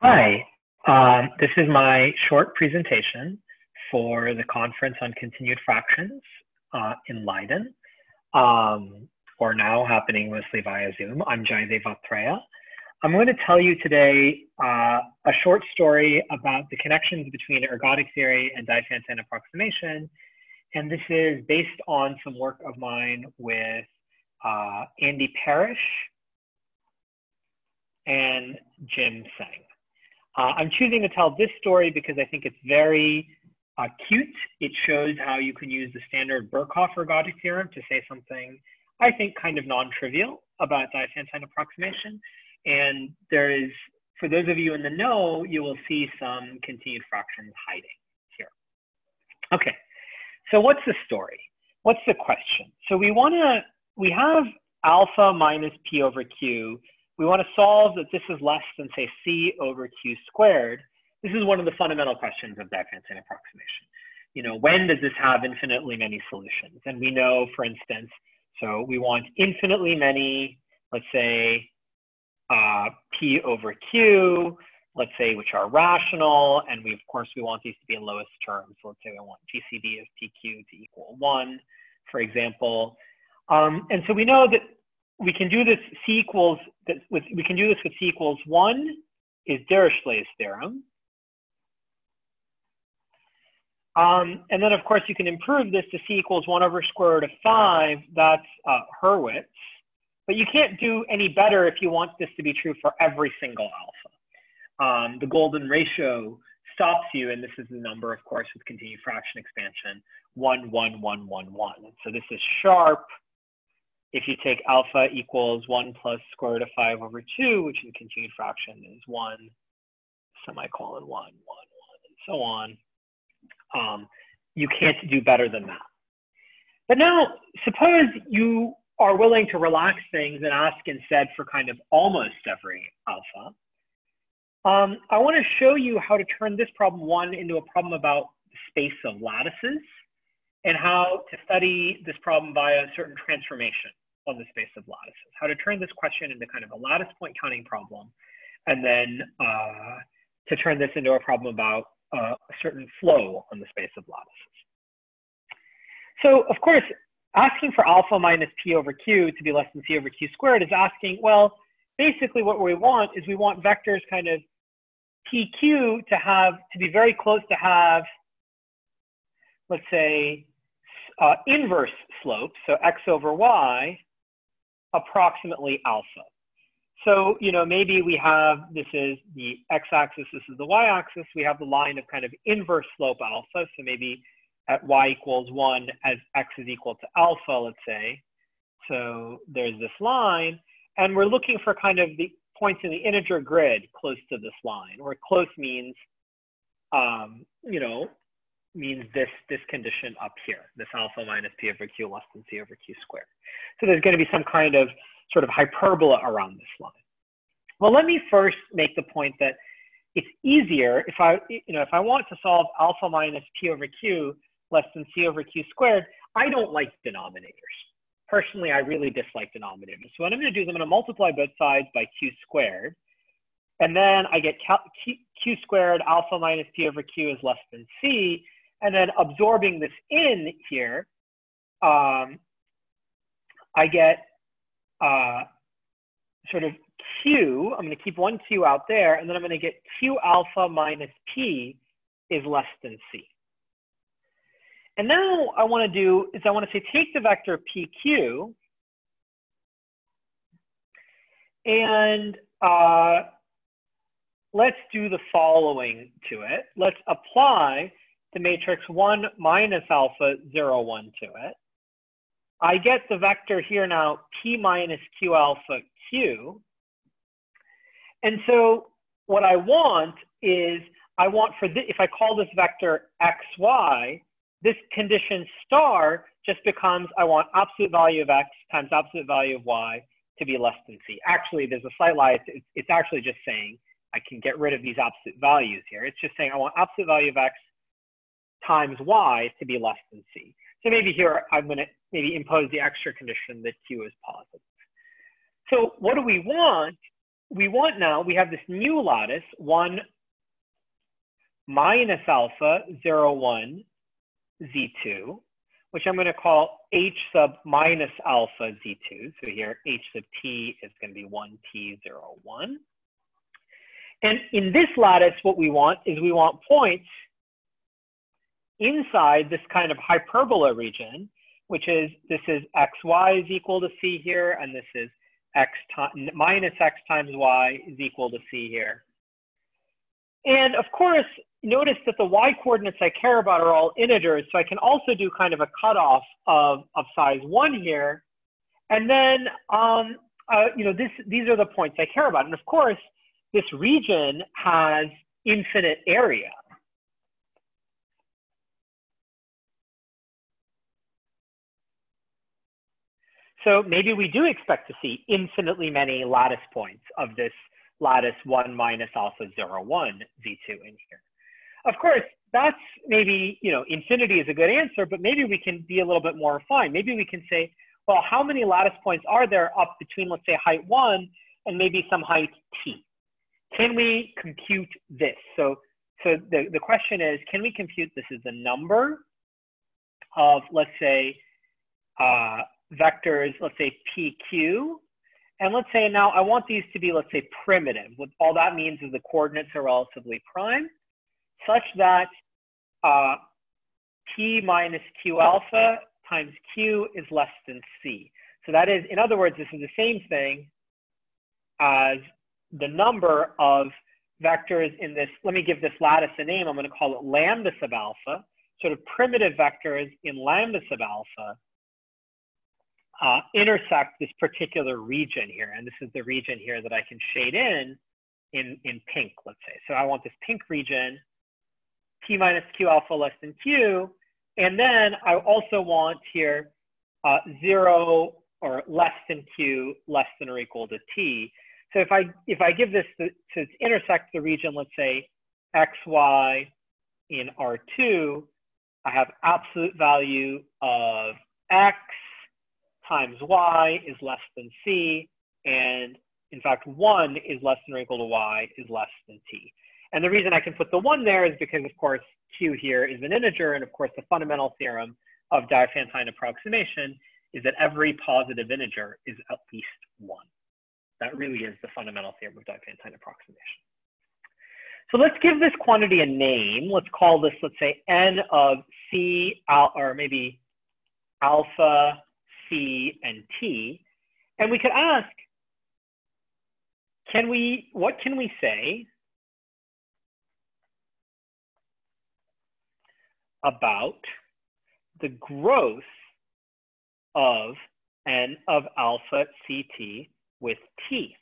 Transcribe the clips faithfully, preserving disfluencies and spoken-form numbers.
Hi, um, this is my short presentation for the Conference on Continued Fractions uh, in Leiden, um, or now happening mostly via Zoom. I'm Jaidev Atreya. I'm going to tell you today uh, a short story about the connections between ergodic theory and Diophantine approximation, and this is based on some work of mine with uh, Andy Parrish and Jim Tseng. Uh, I'm choosing to tell this story because I think it's very uh, cute. It shows how you can use the standard Birkhoff ergodic theorem to say something, I think, kind of non-trivial about Diophantine approximation. And there is, for those of you in the know, you will see some continued fractions hiding here. Okay, so what's the story? What's the question? So we want to, we have alpha minus p over q. We want to solve that this is less than, say, c over q squared. This is one of the fundamental questions of Diophantine approximation. You know, when does this have infinitely many solutions? And we know, for instance, so we want infinitely many, let's say, uh, p over q, let's say, which are rational. And we, of course, we want these to be in lowest terms. So let's say we want G C D of P Q to equal one, for example. Um, and so we know that we can do this c equals that with we can do this with c equals one is Dirichlet's theorem. Um, and then of course you can improve this to c equals one over square root of five. That's uh, Hurwitz. But you can't do any better if you want this to be true for every single alpha. Um, the golden ratio stops you, and this is the number, of course, with continued fraction expansion, one, one, one, one, one. So this is sharp if you take alpha equals one plus square root of five over two, which in continued fraction is one, semicolon one, one, one, and so on. Um, you can't do better than that. But now, suppose you are willing to relax things and ask instead for kind of almost every alpha. Um, I want to show you how to turn this problem one into a problem about the space of lattices and how to study this problem via a certain transformation on the space of lattices, how to turn this question into kind of a lattice point counting problem, and then uh, to turn this into a problem about uh, a certain flow on the space of lattices. So of course, asking for alpha minus p over q to be less than c over q squared is asking, well, basically what we want is we want vectors kind of pq to have, to be very close to have, let's say, uh, inverse slopes, so x over y, approximately alpha. So, you know, maybe we have, this is the x-axis, this is the y-axis, we have the line of kind of inverse slope alpha. So maybe at y equals one as x is equal to alpha, let's say. So there's this line, and we're looking for kind of the points in the integer grid close to this line, where close means, um, you know, means this, this condition up here, this alpha minus p over q less than c over q squared. So there's going to be some kind of sort of hyperbola around this line. Well, let me first make the point that it's easier if I, you know, if I want to solve alpha minus p over q less than c over q squared, I don't like denominators. Personally, I really dislike denominators. So what I'm going to do is I'm going to multiply both sides by q squared, and then I get q, q squared alpha minus p over q is less than c, and then absorbing this in here, um, I get uh, sort of q, I'm going to keep one q out there, and then I'm going to get q alpha minus p is less than c. And now I want to do is I want to say take the vector P Q and uh, let's do the following to it. Let's apply the matrix one minus alpha zero one to it. I get the vector here now P minus Q alpha Q. And so what I want is I want for this, if I call this vector X Y, this condition star just becomes, I want absolute value of X times absolute value of Y to be less than C. Actually, there's a slight lie. It's, it's actually just saying I can get rid of these absolute values here. It's just saying I want absolute value of X times Y to be less than C. So maybe here I'm going to maybe impose the extra condition that Q is positive. So what do we want? we want now, we have this new lattice, one minus alpha, zero, one, z two, which I'm going to call h sub minus alpha z two. So here, h sub t is going to be one t, zero, one. And in this lattice, what we want is we want points inside this kind of hyperbola region, which is, this is xy is equal to c here, and this is x minus x times y is equal to c here. And of course, notice that the y coordinates I care about are all integers, so I can also do kind of a cutoff of, of size one here. And then, um, uh, you know, this, these are the points I care about. And of course, this region has infinite area. So maybe we do expect to see infinitely many lattice points of this lattice one minus alpha zero, one z two in here. Of course, that's maybe, you know, infinity is a good answer, but maybe we can be a little bit more refined. Maybe we can say, well, how many lattice points are there up between, let's say, height one and maybe some height t? Can we compute this? So, so the, the question is, can we compute this as a number of, let's say, uh, vectors, let's say P Q, and let's say now I want these to be, let's say, primitive. What all that means is the coordinates are relatively prime, such that uh, P minus Q alpha times Q is less than C. So that is, in other words, this is the same thing as the number of vectors in this. Let me give this lattice a name. I'm going to call it lambda sub alpha, sort of primitive vectors in lambda sub alpha. Uh, intersect this particular region here. And this is the region here that I can shade in, in, in pink, let's say. So I want this pink region, P minus Q alpha less than Q. And then I also want here uh, zero or less than Q, less than or equal to T. So if I, if I give this to, to intersect the region, let's say X Y in R two, I have absolute value of X times y is less than c, and in fact, one is less than or equal to y is less than t. And the reason I can put the one there is because, of course, q here is an integer, and of course, the fundamental theorem of Diophantine approximation is that every positive integer is at least one. That really is the fundamental theorem of Diophantine approximation. So let's give this quantity a name. Let's call this, let's say, n of c, al or maybe alpha, C, and T, and we could ask, can we, what can we say about the growth of n of alpha C T with T?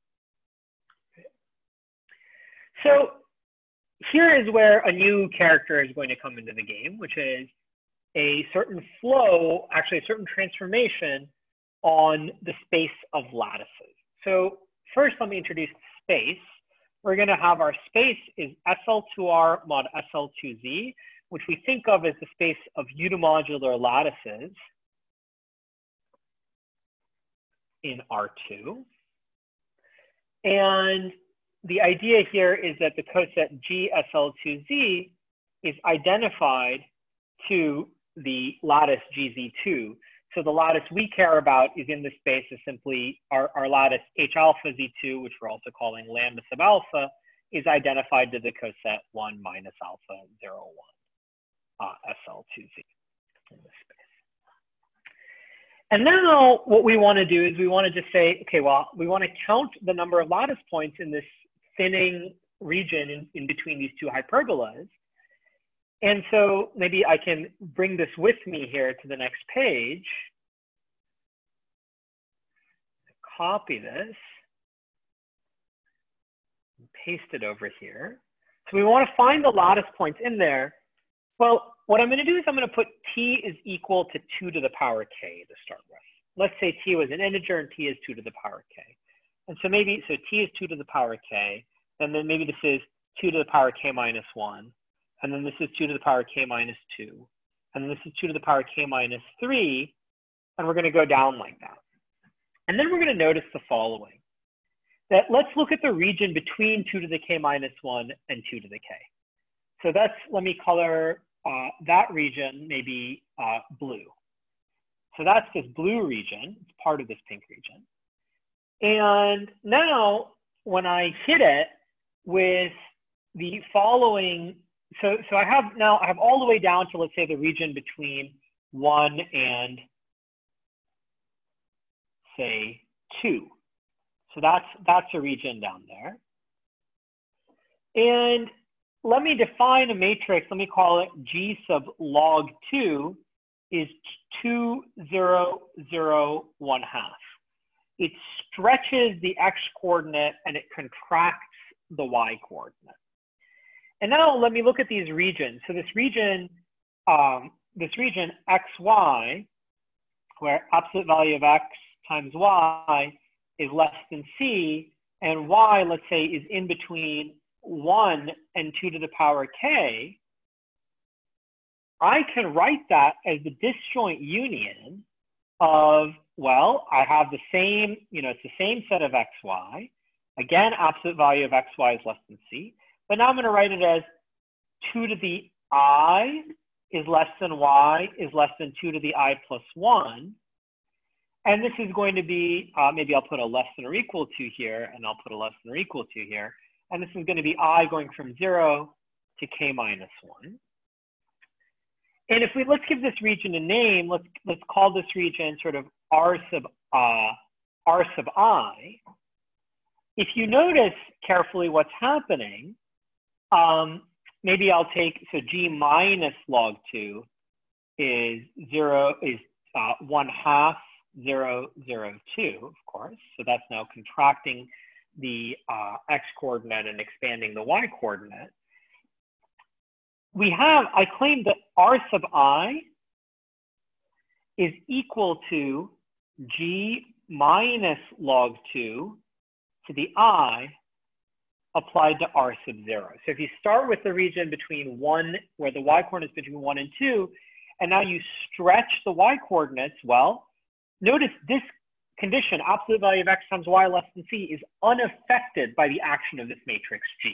So here is where a new character is going to come into the game, which is a certain flow, actually a certain transformation on the space of lattices. So first, let me introduce space. We're going to have our space is S L two R mod S L two Z, which we think of as the space of unimodular lattices in R two. And the idea here is that the coset G S L two Z is identified to the lattice G Z two. So the lattice we care about is in the space is simply our, our lattice H alpha Z two, which we're also calling lambda sub alpha, is identified to the coset one minus alpha zero one uh, S L two Z in this space. And now what we want to do is we want to just say, okay, well, we want to count the number of lattice points in this thinning region in, in between these two hyperbolas. And so maybe I can bring this with me here to the next page. Copy this. And paste it over here. So we want to find the lattice points in there. Well, what I'm going to do is I'm going to put t is equal to two to the power k to start with. Let's say t was an integer and t is two to the power k. And so maybe, so t is two to the power k, and then maybe this is two to the power k minus one. And then this is two to the power k minus two. And then this is two to the power k minus three. And we're going to go down like that. And then we're going to notice the following. that let's look at the region between two to the k minus one and two to the k. So that's, let me color uh, that region maybe uh, blue. So that's this blue region, it's part of this pink region. And now when I hit it with the following, so, so I have now, I have all the way down to, let's say, the region between one and say two. So that's, that's a region down there. And let me define a matrix. Let me call it G sub log two is two, zero, zero, one half. It stretches the x coordinate and it contracts the y coordinate. And now let me look at these regions. So this region, um, this region X Y, where absolute value of X times Y is less than C, and Y, let's say, is in between one and two to the power K, I can write that as the disjoint union of, well, I have the same, you know, it's the same set of X Y. Again, absolute value of X Y is less than C. But now I'm going to write it as two to the I is less than Y is less than two to the I plus one. And this is going to be, uh, maybe I'll put a less than or equal to here, and I'll put a less than or equal to here. And this is going to be I going from zero to K minus one. And if we, let's give this region a name, let's, let's call this region sort of R sub, uh, R sub I. If you notice carefully what's happening, um, maybe I'll take, so G minus log two is zero, is uh, one half zero, zero, two, of course. So that's now contracting the uh, X coordinate and expanding the Y coordinate. We have, I claim that R sub I is equal to G minus log two to the I applied to R sub zero. So if you start with the region between one, where the Y coordinates between one and two, and now you stretch the Y coordinates, well, notice this condition, absolute value of X times Y less than C, is unaffected by the action of this matrix G.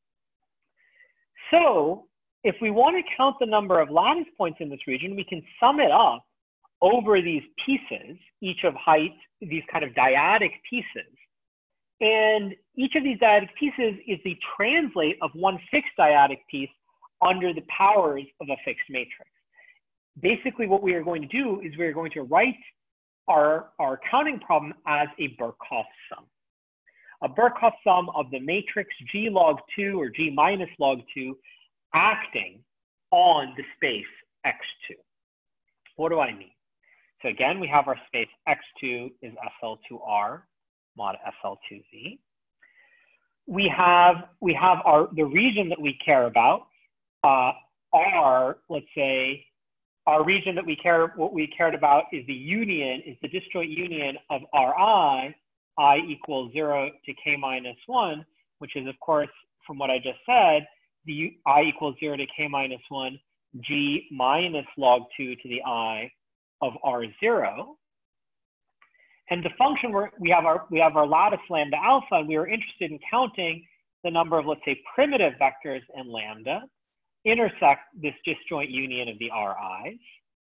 So if we want to count the number of lattice points in this region, we can sum it up over these pieces, each of height, these kind of dyadic pieces. And each of these dyadic pieces is the translate of one fixed dyadic piece under the powers of a fixed matrix. Basically, what we are going to do is we're going to write our, our counting problem as a Birkhoff sum. A Birkhoff sum of the matrix G log two or G minus log two acting on the space X two. What do I mean? So again, we have our space X two is S L two R mod S L two Z. We have, we have our, the region that we care about, uh, R, let's say, our region that we care, what we cared about is the union, is the disjoint union of Ri, I equals zero to K minus one, which is, of course, from what I just said, the I equals zero to K minus one, G minus log two to the I of R zero. And the function where we have our, we have our lattice lambda alpha, and we are interested in counting the number of, let's say, primitive vectors in lambda intersect this disjoint union of the Ri's,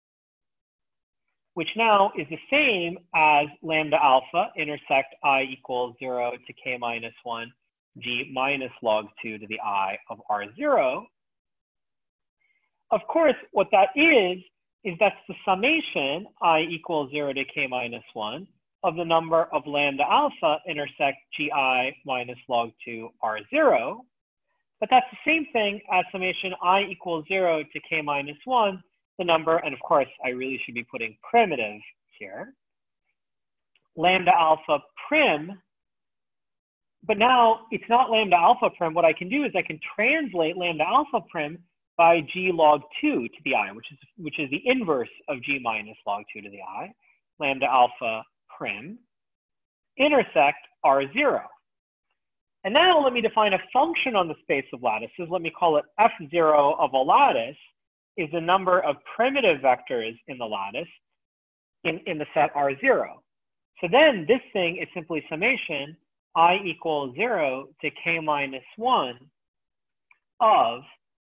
which now is the same as lambda alpha intersect I equals zero to K minus one, G minus log two to the I of R zero. Of course, what that is, is that's the summation I equals zero to K minus one of the number of lambda alpha intersect Gi minus log two R zero. But that's the same thing as summation I equals zero to K minus one, the number, and of course, I really should be putting primitive here, lambda alpha prim. But now it's not lambda alpha prim. What I can do is I can translate lambda alpha prim by G log two to the I, which is, which is the inverse of G minus log two to the I, lambda alpha prim, intersect R zero. And now let me define a function on the space of lattices. Let me call it F zero of a lattice is the number of primitive vectors in the lattice in, in the set R zero. So then this thing is simply summation I equals zero to k minus one of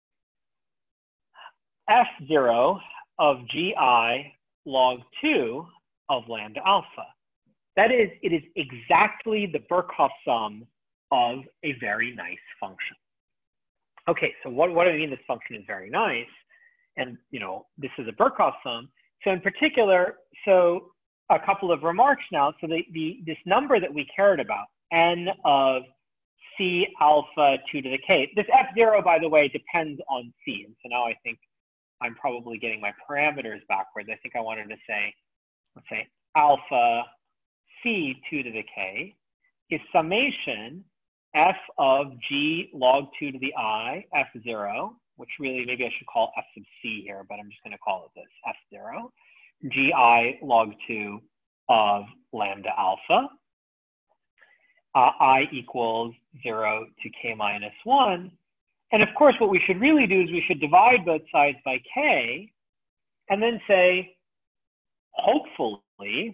f zero of gi log two of lambda alpha. That is, it is exactly the Birkhoff sum of a very nice function. Okay, so what, what do I mean this function is very nice? And, you know, this is a Birkhoff sum. So in particular, so a couple of remarks now. So the, the, this number that we cared about, n of c alpha two to the k, this f zero, by the way, depends on c. And so now I think I'm probably getting my parameters backwards. I think I wanted to say, let's say alpha c two to the k is summation f of g log two to the I, f zero, which really maybe I should call f sub c here, but I'm just going to call it this, f zero, gi log two of lambda alpha, uh, I equals zero to k minus one. And of course, what we should really do is we should divide both sides by k, and then say, hopefully,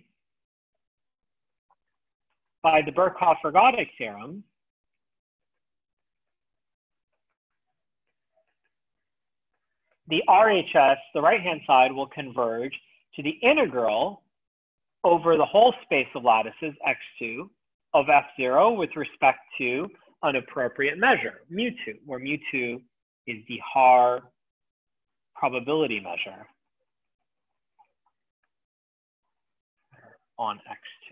by the Birkhoff-Ergodic theorem, the R H S, the right-hand side, will converge to the integral over the whole space of lattices x two of f zero with respect to an appropriate measure, mu two, where mu two is the Haar probability measure on x two.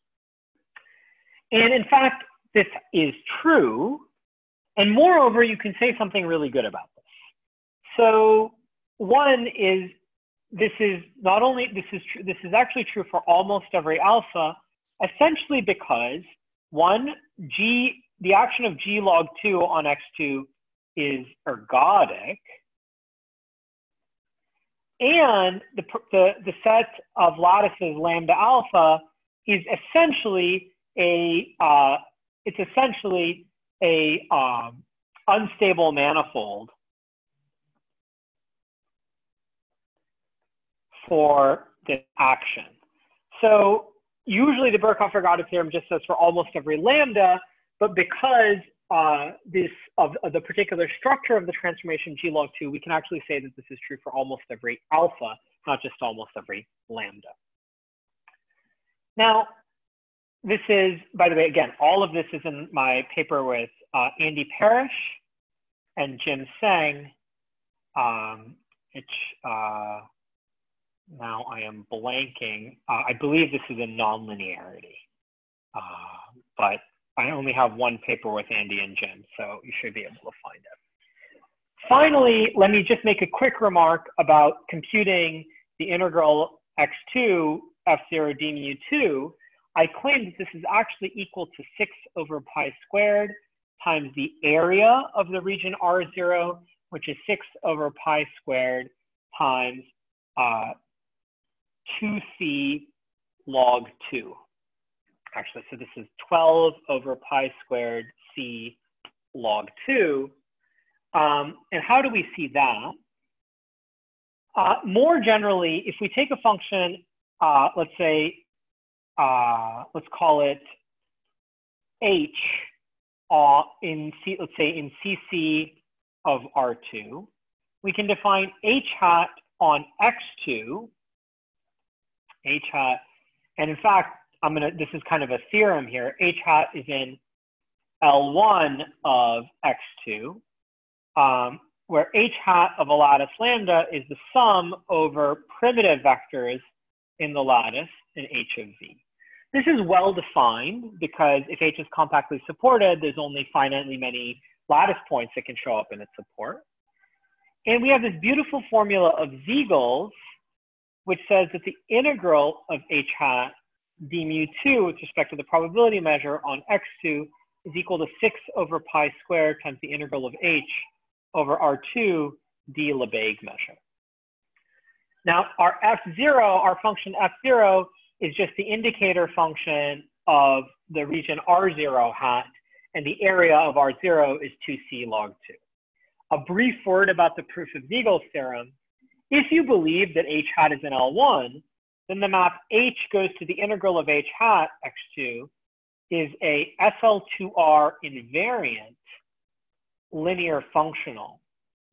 And in fact, this is true. And moreover, you can say something really good about this. So one is, this is not only, this is true, this is actually true for almost every alpha, essentially because one, G, the action of G log two on x two is ergodic. And the, the, the set of lattices lambda alpha is essentially a, uh, it's essentially a um, unstable manifold for this action. So usually the Birkhoff-Ergodic theorem just says for almost every lambda, but because uh, this of, of the particular structure of the transformation G log two, we can actually say that this is true for almost every alpha, not just almost every lambda. Now, this is, by the way, again, all of this is in my paper with uh, Andy Parrish and Jim Seng. Um, it's, uh, now I am blanking. Uh, I believe this is a nonlinearity, uh, but I only have one paper with Andy and Jim, so you should be able to find it. Finally, let me just make a quick remark about computing the integral x two f zero d mu two. I claim that this is actually equal to six over pi squared times the area of the region R zero, which is six over pi squared times uh, two c log two. Actually, so this is twelve over pi squared c log two. Um, and how do we see that? Uh, more generally, if we take a function, uh, let's say, uh, let's call it h uh, in C, let's say in C C of R two, we can define h hat on x two, h hat, and in fact, I'm gonna, this is kind of a theorem here, h hat is in L one of x two, um, where h hat of a lattice lambda is the sum over primitive vectors in the lattice in H of V. This is well defined because if H is compactly supported, there's only finitely many lattice points that can show up in its support. And we have this beautiful formula of Ziegel's, which says that the integral of h hat d mu two with respect to the probability measure on x two is equal to six over pi squared times the integral of h over R two d Lebesgue measure. Now, our f zero, our function f zero, is just the indicator function of the region R zero hat, and the area of R zero is two c log two. A brief word about the proof of Ziegel's theorem. If you believe that h hat is in L one, then the map h goes to the integral of h hat x two is a S L two R invariant linear functional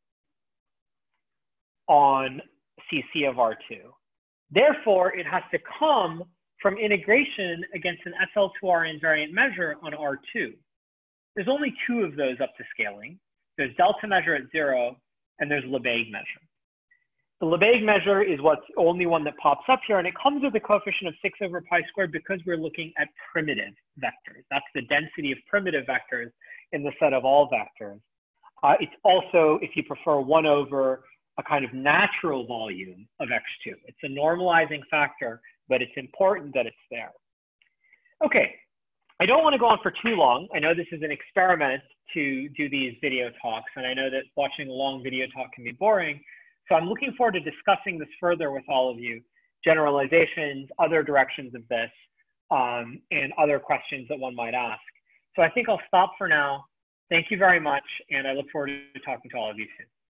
on C C of R two. Therefore, it has to come from integration against an S L two R invariant measure on R two. There's only two of those up to scaling. There's delta measure at zero, and there's Lebesgue measure. The Lebesgue measure is what's the only one that pops up here, and it comes with a coefficient of six over pi squared because we're looking at primitive vectors. That's the density of primitive vectors in the set of all vectors. Uh, it's also, if you prefer, one over a kind of natural volume of X two. It's a normalizing factor, but it's important that it's there. Okay, I don't want to go on for too long. I know this is an experiment to do these video talks, and I know that watching a long video talk can be boring. So I'm looking forward to discussing this further with all of you, generalizations, other directions of this, um, and other questions that one might ask. So I think I'll stop for now. Thank you very much, and I look forward to talking to all of you soon.